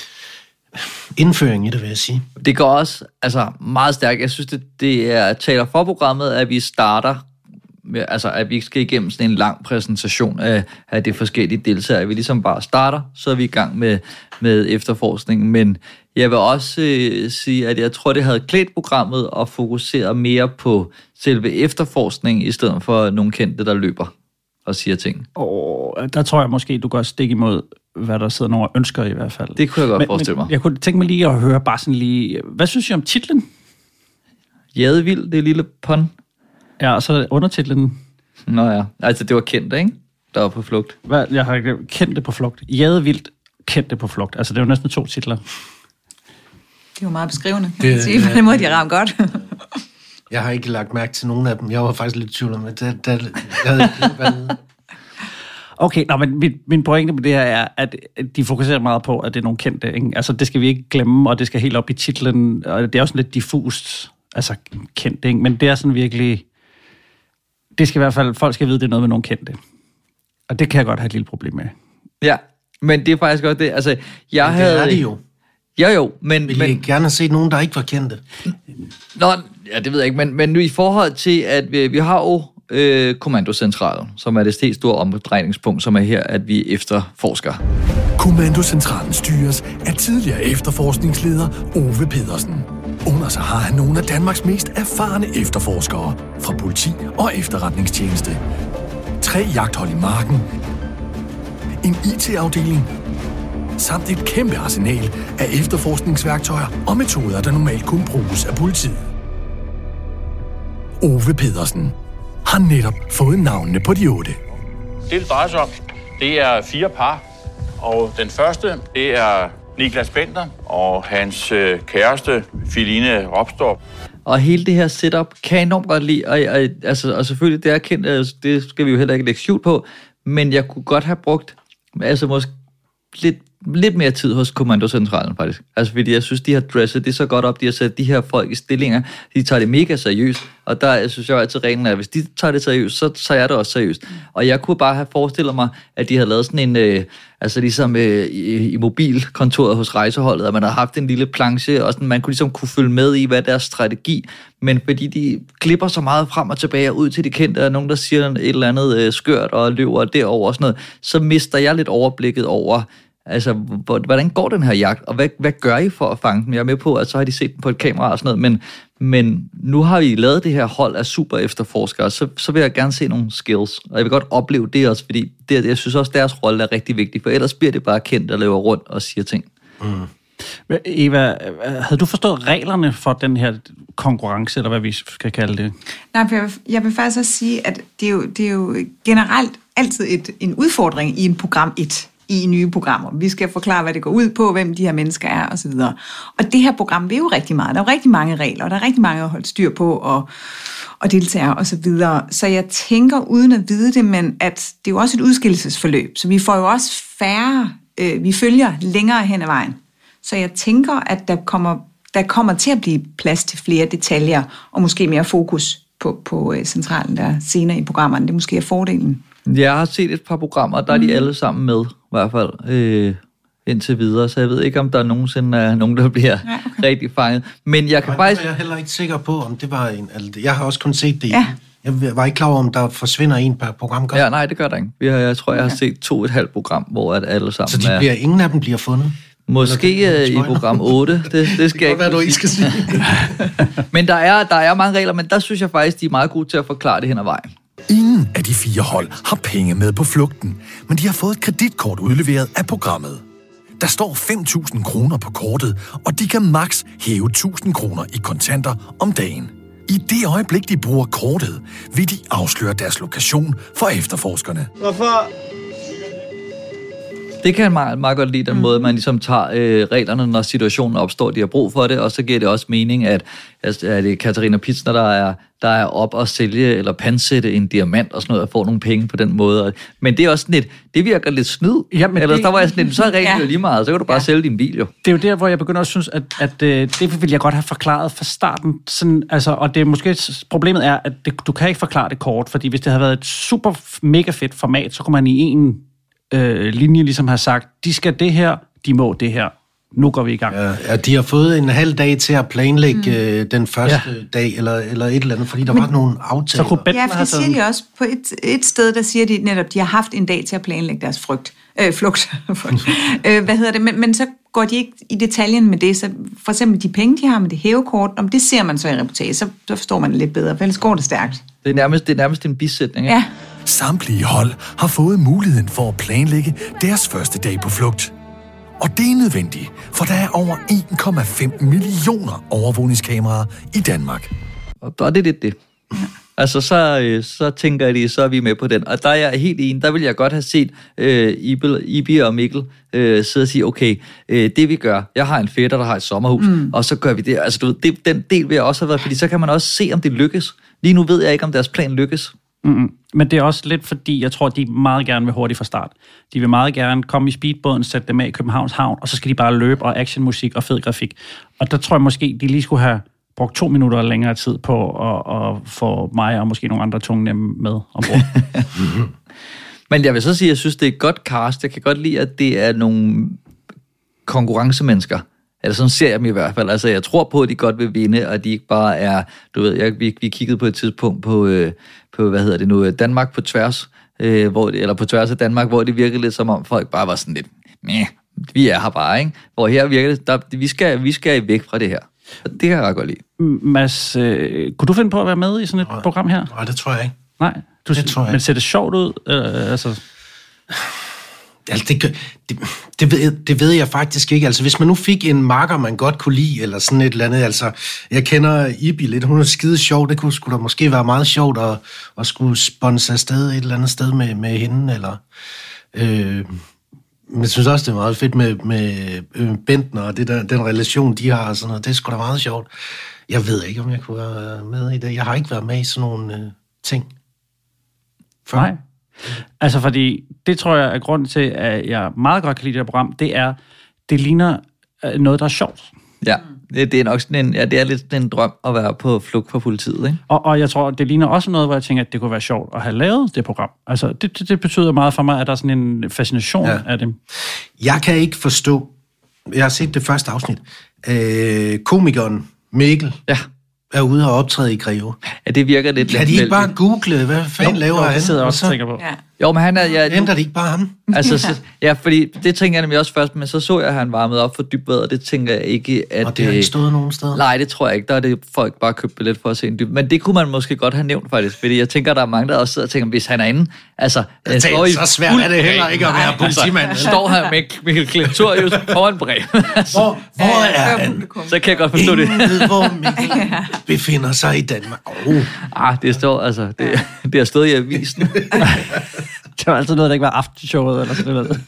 Speaker 5: indføring i det, vil jeg sige.
Speaker 4: Det går også altså, meget stærkt. Jeg synes, det, det er taler for programmet, at vi starter, med, altså at vi ikke skal igennem sådan en lang præsentation af, af de forskellige deltagere. Vi ligesom bare starter, så er vi i gang med, med efterforskningen. Men jeg vil også øh, sige, at jeg tror, det havde klædt programmet at fokusere mere på selve efterforskningen, i stedet for nogle kendte, der løber og siger ting.
Speaker 1: Og der tror jeg måske, du går stik imod, hvad der sidder nogle ønsker i hvert fald.
Speaker 4: Det kunne jeg godt
Speaker 1: men,
Speaker 4: forestille mig.
Speaker 1: Men jeg kunne tænke mig lige at høre bare sådan lige, hvad synes I om titlen?
Speaker 4: Jadevild, det er lille pun.
Speaker 1: Ja, og så undertitlen.
Speaker 4: Nå ja, altså det var kendt, ikke? Der var på flugt.
Speaker 1: Hvad? Jeg har kendt det på flugt. Jadevildt, kendt det på flugt. Altså det er jo næsten to titler.
Speaker 6: Det er jo meget beskrivende, kan man sige. På den måde, de rammer godt.
Speaker 5: Jeg har ikke lagt mærke til nogen af dem. Jeg var faktisk lidt i tvivl om, at det, det, jeg havde ikke været.
Speaker 1: Okay, nå, men min, min pointe med det her er, at de fokuserer meget på, at det er nogle kendte. Ikke? Altså det skal vi ikke glemme, og det skal helt op i titlen. Og det er også lidt diffust, altså kendt, ikke? Men det er sådan virkelig... Det skal i hvert fald... Folk skal vide, det er noget med nogle kendte. Og det kan jeg godt have et lille problem med.
Speaker 4: Ja, men det er faktisk godt det. Altså, jeg
Speaker 5: men det
Speaker 4: havde...
Speaker 5: er det jo.
Speaker 4: Jo, jo, men...
Speaker 5: Vil
Speaker 4: men...
Speaker 5: I gerne have set nogen, der ikke var kendte?
Speaker 4: Nå, ja, det ved jeg ikke, men, men nu i forhold til, at vi, vi har jo øh, Kommandocentralen, som er det helt store omdrejningspunkt, som er her, at vi efterforsker.
Speaker 3: Kommandocentralen styres af tidligere efterforskningsleder Ove Pedersen. Under sig har han nogle af Danmarks mest erfarne efterforskere fra politi og efterretningstjeneste. Tre jagthold i marken, en I T-afdeling, samt et kæmpe arsenal af efterforskningsværktøjer og metoder, der normalt kun bruges af politiet. Ove Pedersen har netop fået navnene på de otte.
Speaker 2: Det, det drejer sig om, det er fire par, og den første, det er Niklas Bender og hans øh, kæreste, Filine Ropstorp.
Speaker 4: Og hele det her setup kan jeg enormt godt lide, og, og, altså, og selvfølgelig, det er kendt, altså, det skal vi jo heller ikke lægge skjult på, men jeg kunne godt have brugt, altså måske lidt, lidt mere tid hos Kommandocentralen faktisk. Altså fordi jeg synes, de har dresset det så godt op, de har sat de her folk i stillinger, de tager det mega seriøst, og der jeg synes jeg altid reglen er, at hvis de tager det seriøst, så tager jeg det også seriøst. Og jeg kunne bare have forestillet mig, at de havde lavet sådan en, øh, altså ligesom øh, i, i mobilkontoret hos rejseholdet, at man har haft en lille planche, og sådan, man kunne ligesom kunne følge med i, hvad deres strategi, men fordi de klipper så meget frem og tilbage ud til de kendte, og nogen, der siger et eller andet øh, skørt og løber derover og sådan noget, så mister jeg lidt overblikket over, altså, hvordan går den her jagt, og hvad, hvad gør I for at fange dem? Jeg er med på, at så har de set dem på et kamera og sådan noget, men, men nu har vi lavet det her hold af super efterforskere, så, så vil jeg gerne se nogle skills, og jeg vil godt opleve det også, fordi det, jeg synes også, deres rolle er rigtig vigtig, for ellers bliver det bare kendt, der løber rundt og siger ting. Mm.
Speaker 1: Eva, havde du forstået reglerne for den her konkurrence, eller hvad vi skal kalde det?
Speaker 6: Nej, for jeg, jeg vil faktisk også sige, at det er jo, det er jo generelt altid et, en udfordring i en program et. I nye programmer. Vi skal forklare, hvad det går ud på, hvem de her mennesker er, osv. Og det her program vil jo rigtig meget. Der er jo rigtig mange regler, og der er rigtig mange at holde styr på, og, og deltagere, osv. Så, videre. Så jeg tænker, uden at vide det, men at det er jo også et udskillelsesforløb, så vi får jo også færre, øh, vi følger længere hen ad vejen. Så jeg tænker, at der kommer, der kommer til at blive plads til flere detaljer, og måske mere fokus på, på øh, centralen der senere i programmerne. Det måske er fordelen.
Speaker 4: Jeg har set et par programmer, der er de mm. alle sammen med, i hvert fald, øh, indtil videre, så jeg ved ikke, om der nogensinde er nogen, der bliver ja, okay. rigtig fanget. Men jeg kan
Speaker 5: Nej,
Speaker 4: faktisk...
Speaker 5: Jeg er heller ikke sikker på, om det var en... Altså, jeg har også kun set det. Ja. Jeg var ikke klar over, om der forsvinder en per program. Godt.
Speaker 4: Ja, nej, det gør der ikke. Jeg, jeg tror, jeg har set to og et halvt program, hvor at alle sammen
Speaker 5: så de bliver,
Speaker 4: er...
Speaker 5: ingen af dem bliver fundet?
Speaker 4: Måske i program otte, det, det skal det
Speaker 5: jeg ikke være, du skal sige.
Speaker 4: Men der er, der er mange regler, men der synes jeg faktisk, de er meget gode til at forklare det hen ad vejen.
Speaker 3: Ingen af de fire hold har penge med på flugten, men de har fået et kreditkort udleveret af programmet. Der står fem tusind kroner på kortet, og de kan maks hæve tusind kroner i kontanter om dagen. I det øjeblik, de bruger kortet, vil de afsløre deres lokation for efterforskerne.
Speaker 9: Hvorfor?
Speaker 4: Det kan jeg meget, meget godt lide, den mm. måde, man ligesom tager øh, reglerne, når situationen opstår, de har brug for det, og så giver det også mening, at, at, at det er Katharina Pietzner, der er, der er op at sælge eller pansætte en diamant og sådan noget, og få nogle penge på den måde. Men det er også sådan lidt, det virker lidt snyd. Jamen, eller det, der var jeg sådan lidt, så er reglen ja. jo lige meget, så kan du bare ja. sælge din bil jo.
Speaker 1: Det er jo der, hvor jeg begynder at synes, at, at, at det vil jeg godt have forklaret fra starten. Sådan, altså, og det er måske, problemet er, at det, du kan ikke forklare det kort, fordi hvis det havde været et super mega fedt format, så kunne man i en øh, linje ligesom have sagt, de skal det her, de må det her. Nu går vi i gang.
Speaker 5: Ja, ja, de har fået en halv dag til at planlægge mm. øh, den første ja. dag, eller, eller et eller andet, fordi der Men, var nogle aftaler. Så
Speaker 6: ja, for det siger de også. På et, et sted, der siger de netop, de har haft en dag til at planlægge deres frygt. Øh, flugt. øh, hvad hedder det? Men, men så går de ikke i detaljen med det. Så for eksempel de penge, de har med det hævekort, om det ser man så i reportage, så, så forstår man det lidt bedre, for ellers går det stærkt.
Speaker 4: Det er nærmest, det er nærmest en bisætning, ikke?
Speaker 6: Ja.
Speaker 3: Samtlige hold har fået muligheden for at planlægge deres første dag på flugt. Og det er nødvendigt, for der er over en komma fem millioner overvågningskameraer i Danmark.
Speaker 4: Og det er det. det. Altså, så, så tænker de, så er vi med på den. Og der er jeg helt enig, der vil jeg godt have set øh, Ibi og Mikkel øh, sidde og sige, okay, øh, det vi gør, jeg har en fætter, der har et sommerhus, mm. og så gør vi det. Altså, du ved, det, den del vil jeg også have været, fordi så kan man også se, om det lykkes. Lige nu ved jeg ikke, om deres plan lykkes.
Speaker 1: Mm-hmm. Men det er også lidt fordi, jeg tror, de meget gerne vil hurtigt fra start. De vil meget gerne komme i speedbåden, sætte dem af i Københavns Havn, og så skal de bare løbe og actionmusik og fed grafik. Og der tror jeg måske, de lige skulle have brugt to minutter længere tid på at, at få mig og måske nogle andre tunge med ombord.
Speaker 4: Men jeg vil så sige, at jeg synes, det er et godt cast. Jeg kan godt lide, at det er nogle konkurrencemennesker. Eller sådan ser jeg dem i hvert fald. Altså, jeg tror på, at de godt vil vinde, og de ikke bare er, du ved, jeg, vi, vi kiggede på et tidspunkt på, øh, på, hvad hedder det nu, Danmark på tværs, øh, hvor det, eller på tværs af Danmark, hvor det virkede lidt som om folk bare var sådan lidt, meh, vi er her bare, ikke? Hvor her virker det, der, vi, skal, vi skal væk fra det her. Og det kan jeg ret godt lide.
Speaker 1: Mads, øh, kunne du finde på at være med i sådan et nej, program her?
Speaker 5: Nej, det tror jeg ikke.
Speaker 1: Nej, du,
Speaker 5: det tror jeg
Speaker 1: men ser det sjovt ud? Øh, altså...
Speaker 5: Altså, det, det, det, ved, det ved jeg faktisk ikke. Altså, hvis man nu fik en makker, man godt kunne lide, eller sådan et eller andet, altså, jeg kender Ibi lidt, hun er skide sjov, det kunne sgu da måske være meget sjovt at, at skulle sponse afsted et eller andet sted med, med hende, eller... Øh, men jeg synes også, det er meget fedt med, med øh, Bentner, og det der, den relation, de har, og sådan noget, det er sgu da meget sjovt. Jeg ved ikke, om jeg kunne være med i det. Jeg har ikke været med i sådan nogle øh, ting før.
Speaker 1: Nej. Altså, fordi det tror jeg er grunden til, at jeg meget godt kan lide det her program, det er, det ligner noget, der er sjovt.
Speaker 4: Ja, det, det er nok sådan en, ja, det er lidt sådan en drøm at være på flugt fra politiet, ikke?
Speaker 1: Og, og jeg tror, det ligner også noget, hvor jeg tænker, at det kunne være sjovt at have lavet det program. Altså, det, det, det betyder meget for mig, at der er sådan en fascination ja. af det.
Speaker 5: Jeg kan ikke forstå, jeg har set det første afsnit, øh, komikeren Mikkel,
Speaker 4: ja.
Speaker 5: er ude og optræde i Greve.
Speaker 4: Ja, det virker lidt...
Speaker 5: Kan de ikke bare google, hvad fanden laver
Speaker 1: jo,
Speaker 5: han?
Speaker 1: Det sidder jeg også og tænker på.
Speaker 6: Ja.
Speaker 4: Jo, men han er... Ja,
Speaker 5: ændrer det ikke bare ham?
Speaker 4: Altså, så, ja, fordi det tænker jeg nemlig også først, men så så jeg, at han varmede op for dybvad, og det tænker jeg ikke, at...
Speaker 5: Og det har ikke stået nogen steder?
Speaker 4: Nej, det tror jeg ikke. Der er det folk bare købt billet for at se en dyb. Men det kunne man måske godt have nævnt, faktisk, fordi jeg tænker, der er mange, der også sidder og tænker, hvis han er inde... Altså,
Speaker 5: det er så svært er det heller ikke at være politimand.
Speaker 4: Altså, står her med Mikkel Klintorius foran brev.
Speaker 5: Hvor, hvor er han?
Speaker 4: Så kan jeg godt forstå det.
Speaker 5: Ingen ved, hvor Mikkel befinder sig i Danmark. Oh.
Speaker 4: Ah, det står, altså, det, det har stået i avisen.
Speaker 1: Det var altid noget, der ikke var aftenshowet eller sådan noget.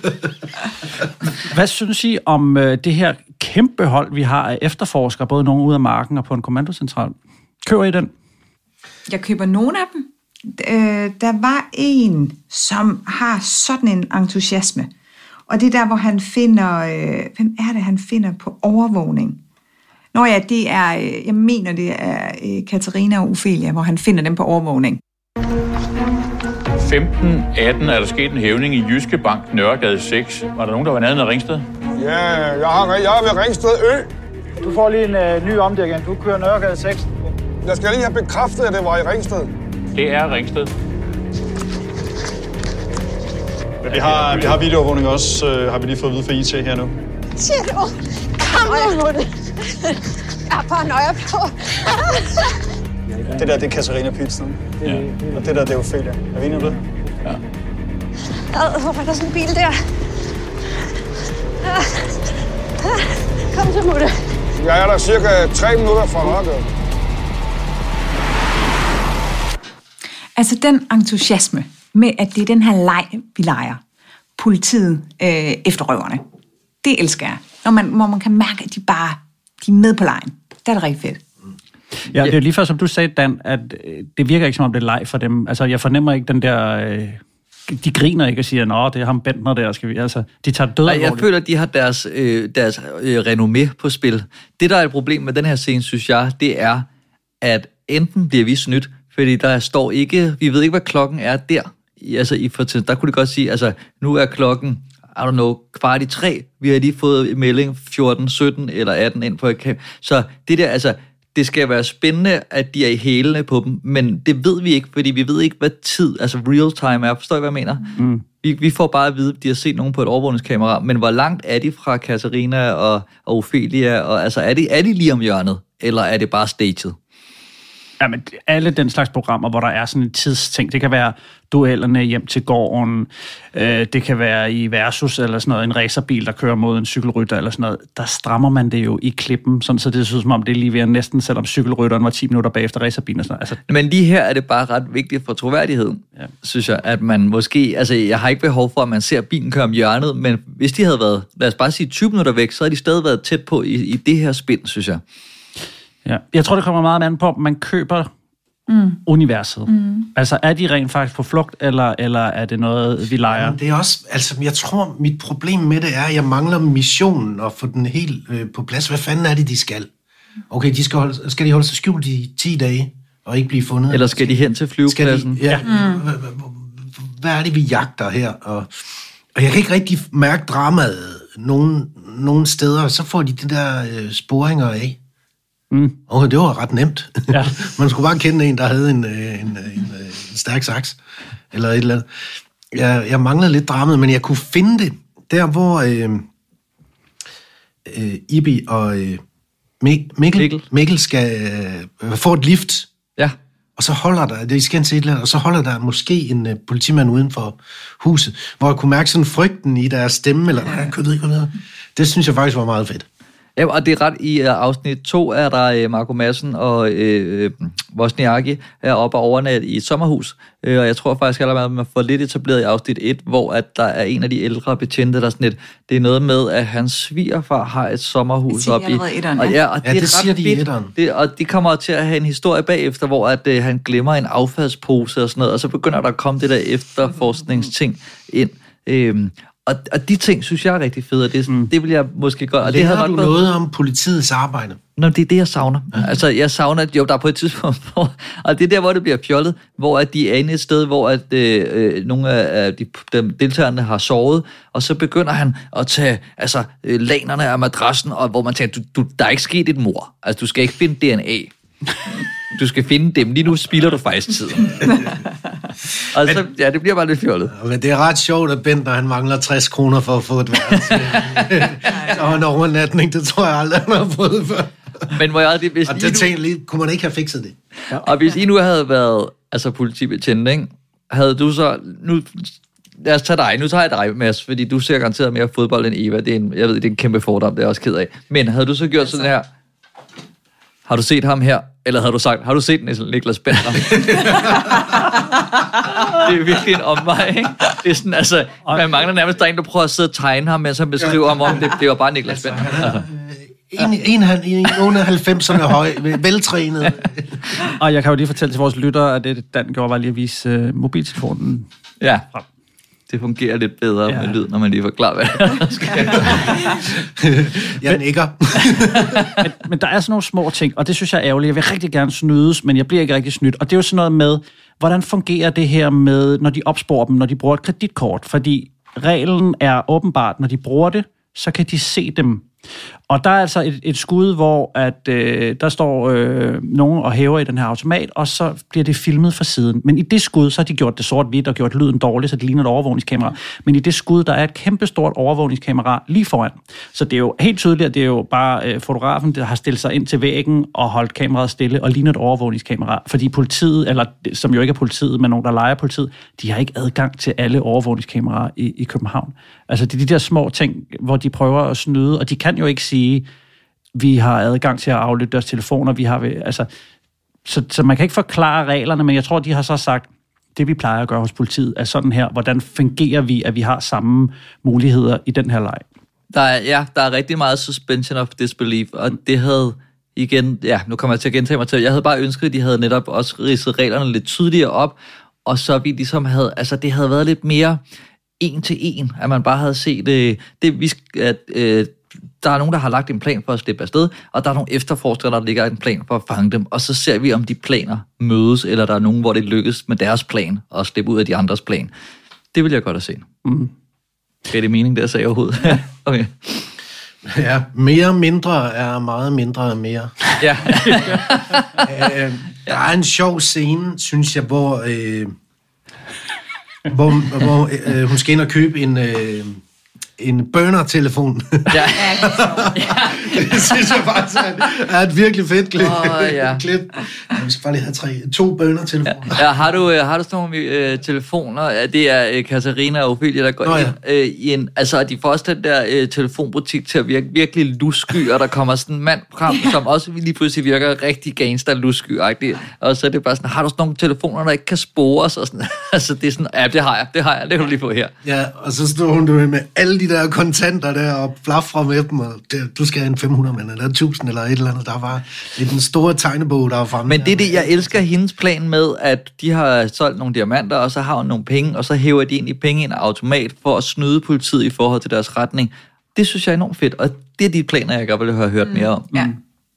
Speaker 1: Hvad synes I om øh, det her kæmpe hold, vi har af efterforskere, både nogen ude af marken og på en kommandocentral? Køber I den? Jeg
Speaker 6: køber nogle af dem. Øh, der var en, som har sådan en entusiasme. Og det er der, hvor han finder... Øh, hvem er det, han finder på overvågning? Nå ja, det er... Øh, jeg mener, det er øh, Katarina og Ophelia, hvor han finder dem på overvågning.
Speaker 2: femten atten er der sket en hævning i Jyske Bank, Nørregade seks. Var der nogen, der var nede af Ringsted?
Speaker 8: Ja, jeg, har, jeg er ved Ringsted Ø.
Speaker 9: Du får lige en øh, ny omdækning. Du kører Nørregade seks.
Speaker 8: Jeg skal lige have bekræftet, at det var i Ringsted.
Speaker 2: Det er Ringsted.
Speaker 10: Vi har, vi har videoovervågning også, øh, har vi lige fået at vide for I T her nu.
Speaker 7: Siger du? Kom nu på det. Jeg er bare nøje på.
Speaker 10: Det der, det er Katharina Pietzner. Ja. Og det der, det er Ophelia. Er vi enige om det?
Speaker 2: Ja.
Speaker 7: Ad, hvorfor er der sådan en bil der? Kom så, Mutte.
Speaker 8: Jeg er der cirka tre minutter fra Nørregade.
Speaker 6: Altså den entusiasme med, at det er den her leg, vi leger. politiet øh, efter røverne. Det elsker jeg. Når man, hvor man kan mærke, at de bare de er med på lejen. Det er det rigtig fedt.
Speaker 1: Ja, det er lige før, som du sagde, Dan, at det virker ikke, som om det er leg for dem. Altså, jeg fornemmer ikke den der... Øh, de griner ikke og siger, nå, det er ham Bentner der, skal vi... Altså, de tager død alvorligt.
Speaker 4: Jeg føler, at de har deres, øh, deres øh, renommé på spil. Det, der er et problem med den her scene, synes jeg, det er, at enten bliver vi snydt, fordi der står ikke... Vi ved ikke, hvad klokken er der. Altså, i fortid, der kunne det godt sige, altså, nu er klokken... I don't know, kvart i tre. Vi har lige fået en melding fjorten, sytten eller atten ind på et kamp. Så det der, altså... Det skal være spændende, at de er i hælene på dem, men det ved vi ikke, fordi vi ved ikke, hvad tid, altså real time er. Forstår I, hvad jeg mener? Mm. Vi, vi får bare at vide, at de har set nogen på et overvågningskamera, men hvor langt er de fra Katarina og, og Ophelia? Og, altså, er de, er de lige om hjørnet, eller er det bare staged?
Speaker 1: Jamen, alle den slags programmer, hvor der er sådan en tidsting, det kan være duellerne hjem til gården, øh, det kan være i Versus eller sådan noget, en racerbil, der kører mod en cykelrytter eller sådan noget, der strammer man det jo i klippen, sådan så det synes som om det er lige ved næsten, selvom cykelrytteren var ti minutter bagefter racerbilen og sådan noget. Altså,
Speaker 4: men lige her er det bare ret vigtigt for troværdigheden, ja. Synes jeg, at man måske, altså jeg har ikke behov for, at man ser bilen køre om hjørnet, men hvis de havde været, lad os bare sige tyve minutter væk, så havde de stadig været tæt på i, i det her spil, synes jeg.
Speaker 1: Ja. Jeg tror, det kommer meget an på, at man køber mm. universet. Mm. Altså, er de rent faktisk på flugt, eller, eller er det noget, vi leger?
Speaker 5: Jamen, det er også, altså, jeg tror, mit problem med det er, at jeg mangler missionen og få den helt øh, på plads. Hvad fanden er det, de skal? Okay, de skal, holde, skal de holde sig skjult i ti dage og ikke blive fundet?
Speaker 4: Eller skal de hen til flyvepladsen?
Speaker 5: De, ja. Mm. Hvad er det, vi jagter her? Og, og jeg kan ikke rigtig mærke dramaet nogen, nogen steder. Så får de de der øh, sporinger af. Mm. Okay, det var ret nemt. Ja. Man skulle bare kende en, der havde en, en, en, en, en stærk saks, eller et eller andet. Jeg, jeg manglede lidt dramaet, men jeg kunne finde det, der hvor øh, øh, Ibi og øh, Mikkel, Mikkel. Mikkel skal øh, få et lift,
Speaker 4: ja.
Speaker 5: Og så holder der, det skal til et eller andet, og så holder der måske en uh, politimand uden for huset, hvor jeg kunne mærke sådan frygten i deres stemme, eller nej, jeg ved ikke noget. Det synes jeg faktisk var meget fedt.
Speaker 4: Ja, og det er ret, i uh, afsnit to er der uh, Marco Madsen og uh, Wozniacki er oppe og overnat i et sommerhus, uh, og jeg tror faktisk allerede, at man får lidt etableret i afsnit et, hvor at der er en af de ældre betjente, der sådan et, det er noget med, at hans svigerfar har et sommerhus oppe i...
Speaker 6: Etteren,
Speaker 4: og, ja, og
Speaker 5: ja,
Speaker 4: det,
Speaker 5: det siger de i etteren.
Speaker 4: Det, og de kommer til at have en historie bagefter, hvor at, uh, han glemmer en affaldspose og sådan noget, og så begynder der at komme det der efterforskningsting ind. Um, Og, og de ting, synes jeg er rigtig fede, og det, mm. det vil jeg måske godt... Og
Speaker 5: det
Speaker 4: havde
Speaker 5: du været... noget om politiets arbejde?
Speaker 4: Nå, det er det, jeg savner. Ja. Altså, jeg savner, at jo, der er på et tidspunkt, hvor, og det er der, hvor det bliver fjollet, hvor at de er inde et sted, hvor at, øh, nogle af de, de deltagerne har sovet, og så begynder han at tage altså, lanerne af madrassen, og hvor man tænker, du, du, der er ikke sket et mord. Altså, du skal ikke finde D N A. Du skal finde dem. Lige nu spilder du faktisk tiden. Og så, ja, det bliver bare lidt fjollet.
Speaker 5: Men det er ret sjovt, at Bentner, han mangler tres kroner for at få et værelse. Og en overnatning, det tror jeg aldrig, han har fået før.
Speaker 4: Men hvor jeg, hvis
Speaker 5: og det tænkte lige, kunne man ikke have fikset det?
Speaker 4: Ja. Og hvis I nu havde været altså politibetjent, ikke? Havde du så... Nu, lad os tage dig. Nu tager jeg dig, Mads, fordi du ser garanteret mere fodbold end Eva. Det er en, jeg ved, det er en kæmpe fordom, det er jeg også ked af. Men havde du så gjort sådan her... Har du set ham her? Eller havde du sagt, har du set Niklas Bentner? Det er virkelig en omvej, ikke? Det er sådan, altså, man mangler nærmest, der er en, der prøver at sidde og tegne ham, mens han beskriver ham om, det, det var bare Niklas Bentner. Altså.
Speaker 5: En, en, en, en af halvfemserne høj, veltrænet.
Speaker 1: Og jeg kan jo lige fortælle til vores lyttere, at det Dan gjorde, var lige at vise uh, mobiltelefonen.
Speaker 4: Ja. Det fungerer lidt bedre ja. Med lyd, når man lige forklarer, hvad der skal.
Speaker 5: Jeg nikker.
Speaker 1: men, men der er sådan nogle små ting, og det synes jeg er ærgerligt. Jeg vil rigtig gerne snydes, men jeg bliver ikke rigtig snydt. Og det er jo sådan noget med, hvordan fungerer det her med, når de opsporer dem, når de bruger et kreditkort? Fordi reglen er åbenbart, når de bruger det, så kan de se dem. Og der er altså et, et skud, hvor at, øh, der står øh, nogen og hæver i den her automat, og så bliver det filmet fra siden. Men i det skud, så har de gjort det sort-hvidt og gjort lyden dårlig, så det ligner et overvågningskamera. Men i det skud, der er et kæmpestort overvågningskamera lige foran. Så det er jo helt tydeligt, at det er jo bare øh, fotografen, der har stillet sig ind til væggen og holdt kameraet stille og ligner et overvågningskamera. Fordi politiet, eller som jo ikke er politiet, men nogen, der leger politiet, de har ikke adgang til alle overvågningskameraer i, i København. Altså det er de der små ting, hvor de prøver at snyde, og de kan jo ikke sige, vi har adgang til at aflytte deres telefoner, vi har, altså, så, så man kan ikke forklare reglerne, men jeg tror, de har så sagt, det vi plejer at gøre hos politiet, er sådan her. Hvordan fungerer vi, at vi har samme muligheder i den her leg?
Speaker 4: Der er, ja, der er rigtig meget suspension of disbelief, og det havde igen, ja, nu kommer jeg til at gentage mig til, jeg havde bare ønsket, at de havde netop også ridset reglerne lidt tydeligere op, og så vi ligesom havde, altså det havde været lidt mere en til en, at man bare havde set øh, det, vi, at øh, der er nogen, der har lagt en plan for at slippe afsted, og der er nogle efterforskere, der ligger en plan for at fange dem, og så ser vi, om de planer mødes, eller der er nogen, hvor det lykkes med deres plan, og slippe ud af de andres plan. Det vil jeg godt have set. Mm. Er det mening, det jeg sagde overhovedet? Okay.
Speaker 5: Ja, mere mindre er meget mindre end mere.
Speaker 4: Ja.
Speaker 5: øh, der er en sjov scene, synes jeg, hvor, øh, hvor, hvor øh, hun skal ind og købe en... Øh, en burner-telefon.
Speaker 4: Ja.
Speaker 5: Det synes jeg faktisk er et virkelig fedt klip.
Speaker 4: Oh, ja.
Speaker 5: klip. Vi skal bare lige have tre, to burner-telefoner.
Speaker 4: Ja, har du, har du sådan nogle øh, telefoner? Det er øh, Katarina og Ophelia, der går Nå, ja. ind øh, i en... Altså, de får også den der øh, telefonbutik til at virke virkelig lussky, og der kommer sådan en mand frem, ja. som også lige pludselig virker rigtig gangster-lussky-agtig. Og så er det bare sådan, har du sådan nogle telefoner, der ikke kan spores? Og sådan, altså, det er sådan, ja, det har jeg, det har jeg, det kan du lige få her.
Speaker 5: Ja, og så står hun med alle de der kontanter der og blaffer med dem, og det, du skal have en fem hundrede, men eller tusind eller et eller andet. Der var det er den store tegnebog, der var fremme.
Speaker 4: Men det er det, jeg elsker hendes plan med, at de har solgt nogle diamanter, og så har hun nogle penge, og så hæver de ind i penge i en automat for at snyde politiet i forhold til deres retning. Det synes jeg er enormt fedt, og det er de planer, jeg godt ville have hørt mere om.
Speaker 6: Mm. Ja.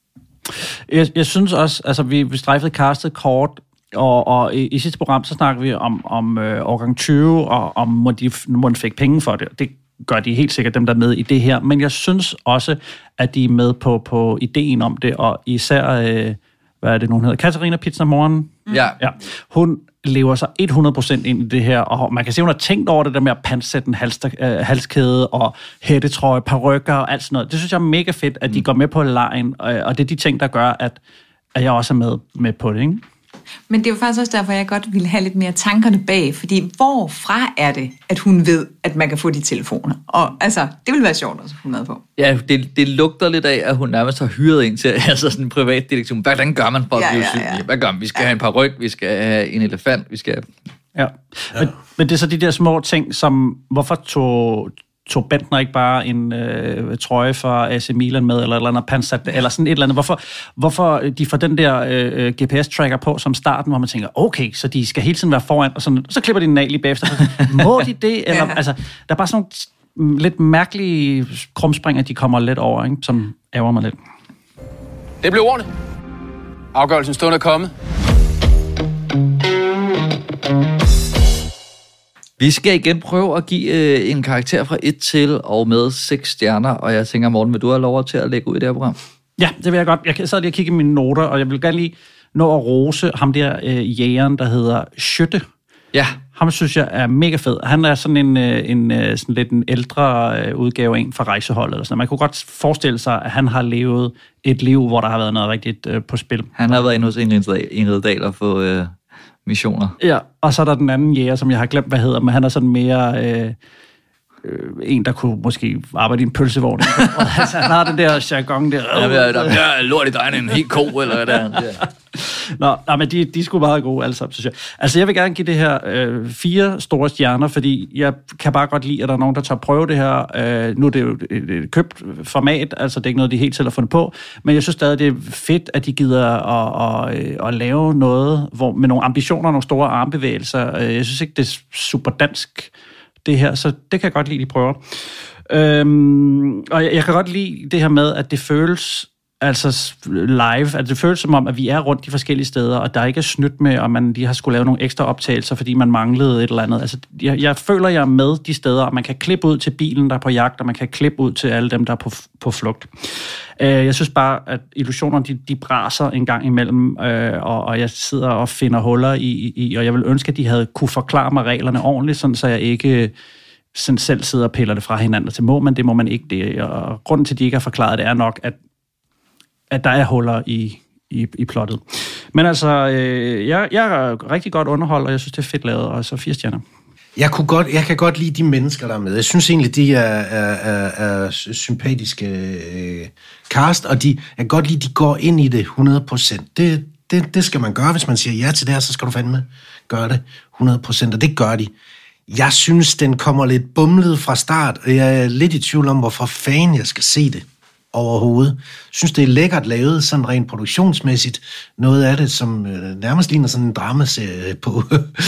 Speaker 1: Jeg, jeg synes også, altså vi, vi strejfede castet kort, og, og i, i sidste program, så snakker vi om, om øh, årgang tyve, og om må de, må de fik penge for det. Det gør de helt sikkert, dem der er med i det her. Men jeg synes også, at de er med på, på ideen om det, og især, øh, hvad er det, nogen hedder? Katarina Pizza Morgen.
Speaker 4: Ja.
Speaker 1: ja. Hun lever sig hundrede procent ind i det her, og man kan se, hun har tænkt over det der med at pantsætte en hals, øh, halskæde, og hættetrøje, parykker og alt sådan noget. Det synes jeg er mega fedt, at de mm. går med på lejen, og, og det er de ting, der gør, at, at jeg også er med, med på det, ikke?
Speaker 6: Men det er jo faktisk også derfor, jeg godt ville have lidt mere tankerne bag, fordi hvorfra er det, at hun ved, at man kan få de telefoner? Og altså, det ville være sjovt også, hun havde på.
Speaker 4: Ja, det, det lugter lidt af, at hun nærmest har hyret en til, altså sådan en privat detektiv. Hvordan gør man for at
Speaker 6: ja,
Speaker 4: blive
Speaker 6: ja, ja.
Speaker 4: synlig? Hvad gør man? Vi skal ja. have en paryk, vi skal have en elefant, vi skal...
Speaker 1: Ja, ja. Men, men det er så de der små ting, som, hvorfor tog... tog Bentner ikke bare en øh, trøje fra A C Milan med, eller et eller andet pansat, eller sådan et eller andet. Hvorfor, hvorfor de får den der øh, G P S-tracker på som starten, hvor man tænker, okay, så de skal hele tiden være foran, og sådan, så klipper de den af lige bagefter. Må de det? Eller, ja. Altså, der er bare sådan nogle lidt mærkelige krumspringer, de kommer lidt over, ikke? Som ærger mig lidt.
Speaker 11: Det blev ordene. Afgørelsen stund er kommet.
Speaker 4: Vi skal igen prøve at give øh, en karakter fra et til og med seks stjerner, og jeg tænker, Morten, vil du have lov til at lægge ud i det her program?
Speaker 1: Ja, det vil jeg godt. Jeg sad lige og kigge i mine noter, og jeg vil gerne lige nå at rose ham der øh, jægeren, der hedder Schøtte.
Speaker 4: Ja.
Speaker 1: Ham synes jeg er mega fed. Han er sådan en, en, en sådan lidt en ældre udgave af en fra rejseholdet. Eller sådan. Man kunne godt forestille sig, at han har levet et liv, hvor der har været noget rigtigt øh, på spil.
Speaker 4: Han har været inde hos Ingrid Dahl og få øh, missioner.
Speaker 1: Ja, og så er der den anden jæger, som jeg har glemt, hvad hedder, men han er sådan mere... Øh, øh, en, der kunne måske arbejde i en pølsevogn. Altså, han har den der jargon der.
Speaker 4: Ja, der, der bliver lort i dig, en helt ko, eller hvad der. Ja.
Speaker 1: Nå, nej, men de, de er sgu meget gode, alle sammen, synes jeg. Altså, jeg vil gerne give det her øh, fire store stjerner, fordi jeg kan bare godt lide, at der er nogen, der tager prøve det her. Øh, nu er det jo et, et købt format, altså det er ikke noget, de helt selv har fundet på, men jeg synes stadig, det er fedt, at de gider at, at, at, at lave noget hvor, med nogle ambitioner, nogle store armbevægelser. Jeg synes ikke, det er super dansk, det her, så det kan jeg godt lide, de prøver. Øhm, og jeg, jeg kan godt lide det her med, at det føles altså live, at det føles som om, at vi er rundt de forskellige steder, og der ikke er snydt med, og man lige har skulle lave nogle ekstra optagelser, fordi man manglede et eller andet. Altså, jeg, jeg føler, jeg er med de steder, og man kan klippe ud til bilen, der er på jagt, og man kan klippe ud til alle dem, der er på, på flugt. Jeg synes bare, at illusionerne, de, de braser en gang imellem, øh, og, og jeg sidder og finder huller i, i, og jeg vil ønske, at de havde kunne forklare mig reglerne ordentligt, sådan, så jeg ikke sådan selv sidder og piller det fra hinanden til må, men det må man ikke det. Og grunden til, at de ikke har forklaret det, er nok, at, at der er huller i, i, i plottet. Men altså, øh, jeg, jeg er rigtig godt underholdt, og jeg synes, det er fedt lavet, og så fire stjerner.
Speaker 5: Jeg, kunne godt, jeg kan godt lide de mennesker, der er med. Jeg synes egentlig, de er, er, er, er sympatiske øh, cast, og de, jeg kan godt lide, de går ind i det hundrede procent. Det, det, det skal man gøre. Hvis man siger ja til det her, så skal du fandme gøre det hundrede procent, og det gør de. Jeg synes, den kommer lidt bumlet fra start, og jeg er lidt i tvivl om, hvorfor fanden jeg skal se det overhovedet. Jeg synes, det er lækkert lavet, sådan rent produktionsmæssigt. Noget af det, som øh, nærmest ligner sådan en dramaserie på,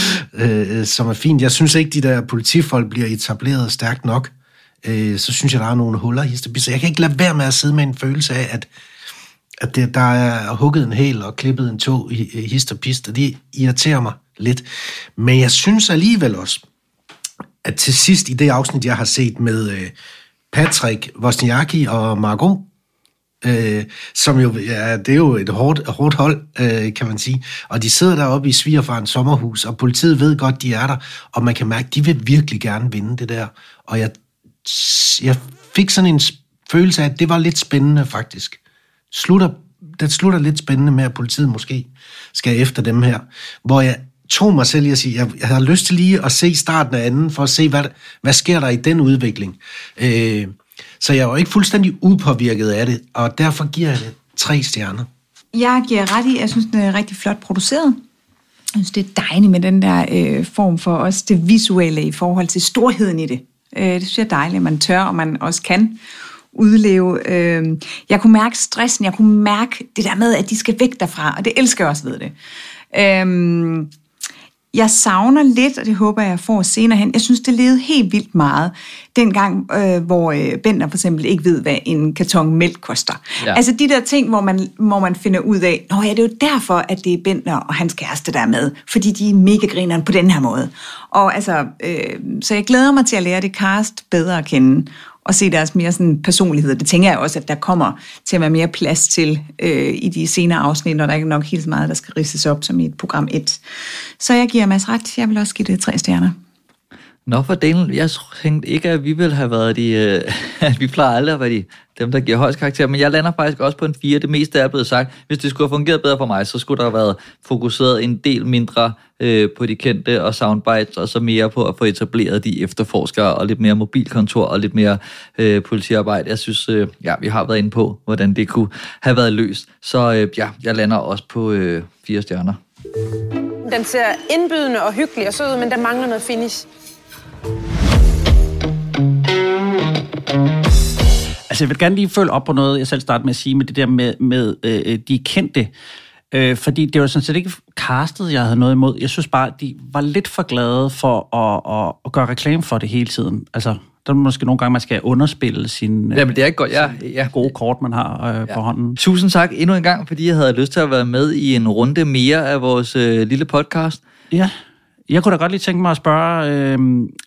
Speaker 5: øh, som er fint. Jeg synes ikke, de der politifolk bliver etableret stærkt nok. Øh, så synes jeg, der er nogle huller i historien. Så jeg kan ikke lade være med at sidde med en følelse af, at, at det, der er hugget en hæl og klippet en tog i, i hist og pist, og det irriterer mig lidt. Men jeg synes alligevel også, at til sidst i det afsnit, jeg har set med øh, Patrick Wozniacki og Margot, øh, som jo, ja, det er jo et hårdt, hårdt hold, øh, kan man sige, og de sidder deroppe i svigerfarens sommerhus, og politiet ved godt, de er der, og man kan mærke, at de vil virkelig gerne vinde det der, og jeg, jeg fik sådan en følelse af, at det var lidt spændende faktisk. Slutter, det slutter lidt spændende med, at politiet måske skal efter dem her, hvor jeg tog mig selv i at sige, jeg, jeg havde lyst til lige at se starten af anden, for at se, hvad, hvad sker der i den udvikling. Øh, så jeg var ikke fuldstændig upåvirket af det, og derfor giver jeg det tre stjerner. Jeg giver ret i, jeg synes, den er rigtig flot produceret. Jeg synes, det er dejligt med den der øh, form for også det visuelle i forhold til storheden i det. Øh, det synes jeg er dejligt, at man tør, og man også kan udleve. Øh, jeg kunne mærke stressen, jeg kunne mærke det der med, at de skal væk derfra, og det elsker jeg også ved det. Øh, Jeg savner lidt, og det håber jeg får senere hen. Jeg synes, det levede helt vildt meget. Dengang, øh, hvor øh, Bender for eksempel ikke ved, hvad en karton mælk koster. Ja. Altså de der ting, hvor man, hvor man finder ud af, nå ja, det er jo derfor, at det er Bender og hans kæreste, der er med. Fordi de er mega grineren på den her måde. Og altså, øh, så jeg glæder mig til at lære det cast bedre at kende. Og se deres mere sådan personlighed. Det tænker jeg også, at der kommer til at være mere plads til øh, i de senere afsnit, når der ikke er nok helt så meget, der skal ridses op som i et program et. Så jeg giver Mads ret. Jeg vil også give det tre stjerner.
Speaker 4: Nå for Daniel, jeg tænkte ikke, at vi ville have været de... Øh, vi plejer aldrig at være de, dem, der giver højst karakter, men jeg lander faktisk også på en fire. Det meste er blevet sagt. Hvis det skulle have fungeret bedre for mig, så skulle der have været fokuseret en del mindre øh, på de kendte og soundbites, og så mere på at få etableret de efterforskere, og lidt mere mobilkontor, og lidt mere øh, politiarbejde. Jeg synes, øh, ja, vi har været inde på, hvordan det kunne have været løst. Så øh, ja, jeg lander også på øh, fire stjerner.
Speaker 12: Den ser indbydende og hyggelig og sød ud, men der mangler noget finish.
Speaker 1: Altså, jeg vil gerne lige følge op på noget, jeg selv startede med at sige, med det der med, med øh, de kendte. Øh, fordi det var sådan set ikke castet, jeg havde noget imod. Jeg synes bare, at de var lidt for glade for at, at, at gøre reklame for det hele tiden. Altså, der er måske nogle gange, man skal underspille sin,
Speaker 4: Jamen, det er ikke godt. Ja, ja.
Speaker 1: gode kort, man har øh, ja. på hånden.
Speaker 4: Tusind tak endnu en gang, fordi jeg havde lyst til at være med i en runde mere af vores øh, lille podcast.
Speaker 1: Ja, jeg kunne da godt lige tænke mig at spørge, øh,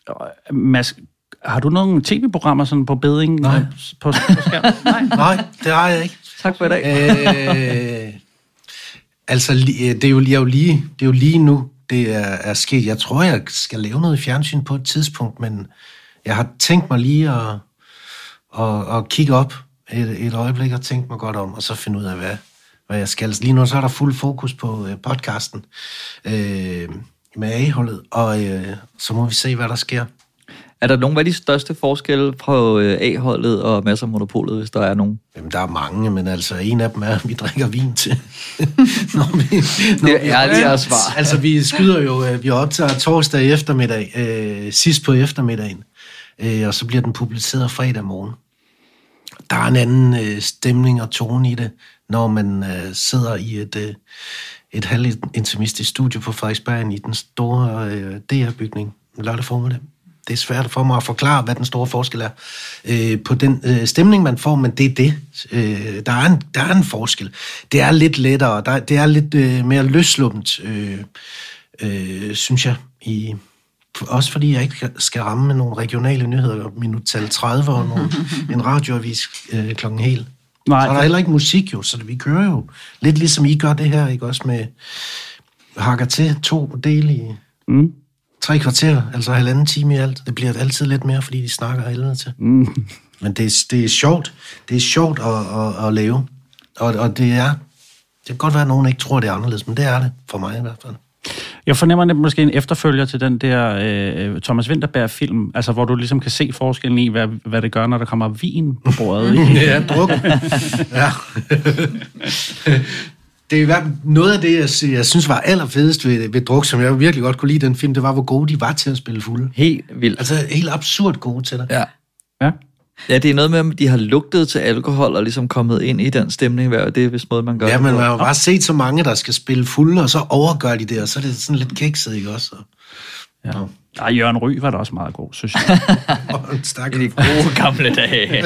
Speaker 1: Mads, har du nogle tv-programmer sådan på beding?
Speaker 5: Nej.
Speaker 1: På, på skærmen? Nej.
Speaker 5: Nej, det har jeg ikke.
Speaker 4: Tak for i dag.
Speaker 5: Øh, altså, det er, jo, jeg er jo lige, det er jo lige nu, det er, er sket. Jeg tror, jeg skal lave noget fjernsyn på et tidspunkt, men jeg har tænkt mig lige at, at, at kigge op et, et øjeblik og tænke mig godt om, og så finde ud af, hvad, hvad jeg skal. Lige nu så er der fuld fokus på podcasten øh, med A-holdet, og øh, så må vi se, hvad der sker.
Speaker 4: Er der nogle af de største forskelle fra A-holdet og Mads og Monopolet, hvis der er nogen?
Speaker 5: Jamen, der er mange, men altså en af dem er, at vi drikker vin til. når vi, når
Speaker 4: det er ærligt at svare.
Speaker 5: Altså, vi skyder jo, vi optager torsdag eftermiddag, øh, sidst på eftermiddagen, øh, og så bliver den publiceret fredag morgen. Der er en anden øh, stemning og tone i det, når man øh, sidder i et, øh, et halvintimistisk studie på Frederiksberg i den store øh, D R-bygning lørdag formiddag. Det er svært for mig at forklare, hvad den store forskel er øh, på den øh, stemning, man får, men det er det. Øh, der, er en, der er en forskel. Det er lidt lettere, der, det er lidt øh, mere løsluppent, øh, øh, synes jeg. I, også fordi jeg ikke skal ramme med nogle regionale nyheder, minuttal tredive og nogle, en radioavis øh, klokken hel. Nej, så er der heller ikke musik jo, så vi kører jo lidt ligesom I gør det her, ikke også med hakker til to dele i... Mm. Tre kvarter, altså halvanden time i alt. Det bliver altid lidt mere, fordi de snakker helvede til. Mm. Men det er, det er sjovt. Det er sjovt at, at, at lave. Og, og det er... Det kan godt være, at nogen ikke tror, det er anderledes, men det er det for mig i hvert fald.
Speaker 1: Jeg fornemmer det måske en efterfølger til den der øh, Thomas Vinterberg-film, altså hvor du ligesom kan se forskellen i, hvad, hvad det gør, når der kommer vin på bordet.
Speaker 5: Ja, druk. Ja. det er i hvert fald noget af det, jeg, jeg synes var allerfedest ved, ved Druk, som jeg virkelig godt kunne lide den film, det var, hvor gode de var til at spille fulde.
Speaker 4: Helt vildt.
Speaker 5: Altså helt absurd gode til det.
Speaker 4: Ja.
Speaker 1: Ja.
Speaker 4: Ja, det er noget med, at de har lugtet til alkohol og ligesom kommet ind i den stemning, og det er vist måde, man gør
Speaker 5: ja,
Speaker 4: det.
Speaker 5: Ja, men man har jo bare set så mange, der skal spille fulde, og så overgør de det, og så er det sådan lidt kikset, ikke også?
Speaker 1: Ja. Ja, Jørgen Ryg var da også meget god, synes jeg.
Speaker 4: I de gode gamle dage.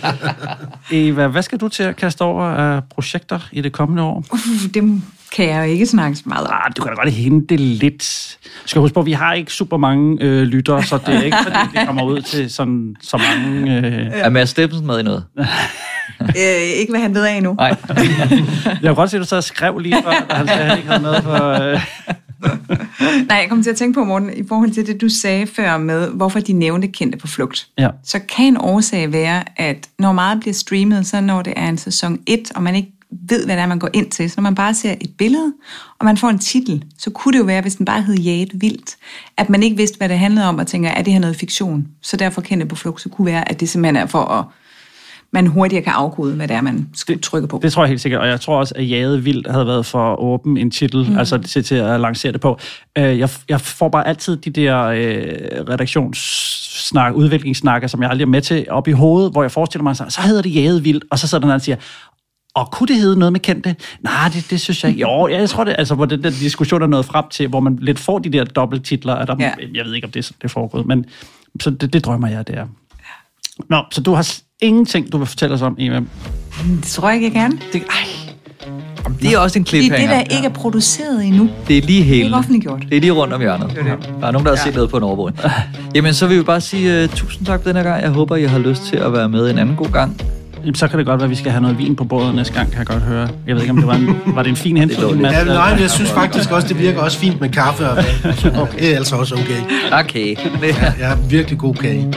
Speaker 1: Eva, hvad skal du til at kaste over af projekter i det kommende år?
Speaker 6: Uh, dem kan jeg jo ikke snakke så meget om.
Speaker 1: Ah, du kan da godt hente lidt. Du skal huske på, at vi har ikke super mange øh, lyttere, så det er ikke, fordi det kommer ud til sådan, så mange... Øh...
Speaker 4: Er Mads Steffensen med i noget?
Speaker 6: øh, ikke hvad han ved af endnu.
Speaker 4: Nej.
Speaker 1: Jeg kan godt se, at du så skrev lige før, at han sagde, at han ikke havde noget for... Øh...
Speaker 6: Nej, jeg kom til at tænke på, Morten, i forhold til det, du sagde før med, hvorfor de nævnte kendte på flugt.
Speaker 1: Ja.
Speaker 6: Så kan en årsag være, at når meget bliver streamet, så når det er en sæson et, og man ikke ved, hvad det er, man går ind til, så når man bare ser et billede, og man får en titel, så kunne det jo være, hvis den bare hed Jaget Vildt, at man ikke vidste, hvad det handlede om, og tænker, er det her noget fiktion? Så derfor kendte på flugt, så kunne være, at det simpelthen er for at man hurtigere kan afkode, hvad det er, man skal trykke på.
Speaker 1: Det tror jeg helt sikkert, og jeg tror også, at Jaget Vildt havde været for åben en titel, mm. altså til, til at lancere det på. Jeg, jeg får bare altid de der øh, redaktionssnak, udviklingssnakker, som jeg aldrig er med til, op i hovedet, hvor jeg forestiller mig, så, så hedder det Jaget Vildt, og så sidder den og siger, og kunne det hedde noget med kendte? Nej, det, det synes jeg ikke. Jo, jeg tror det, altså, hvor den der diskussion er nået frem til, hvor man lidt får de der dobbelttitler, at der, ja. Jeg ved ikke, om det, det foregår, men så det, det drømmer jeg, det er. Nå, så du har ingenting, du vil fortælle os om, Eva?
Speaker 6: Det tror jeg ikke, jeg kan.
Speaker 1: Det,
Speaker 4: Jamen, det er også en cliffhanger.
Speaker 6: Det er det, der ikke er produceret endnu.
Speaker 4: Det er lige hele.
Speaker 6: Det er offentliggjort.
Speaker 4: Det er lige rundt om hjørnet. Det det. Der er nogen, der har ja. set noget på en overvågning. Jamen, så vil vi bare sige uh, tusind tak for den her gang. Jeg håber, I har lyst til at være med en anden god gang.
Speaker 1: Jamen, så kan det godt være, at vi skal have noget vin på bordet næste gang, kan jeg godt høre. Jeg ved ikke, om det var en, var det en fin hensyn.
Speaker 5: Ja, nej, men jeg synes faktisk også, det virker også fint med kaffe og vand. Okay. Det er altså også okay.
Speaker 4: Okay.
Speaker 5: Ja, ja, virkelig god kage.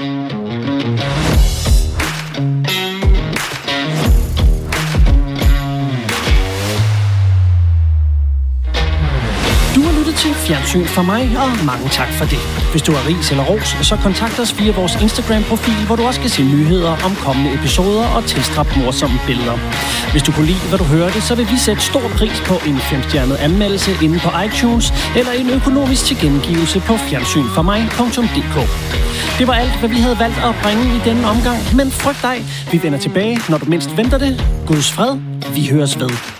Speaker 1: Til fjernsyn for mig, og mange tak for det. Hvis du har ris eller ros, så kontakt os via vores Instagram-profil, hvor du også kan se nyheder om kommende episoder og tilstrap morsomme billeder. Hvis du kunne lide, hvad du hørte, så vil vi sætte stor pris på en femstjernet anmeldelse inde på iTunes, eller en økonomisk tilkendegivelse på fjernsynformig punktum d k. Det var alt, hvad vi havde valgt at bringe i denne omgang, men frygt dig, vi vender tilbage, når du mindst venter det. Guds fred, vi høres ved.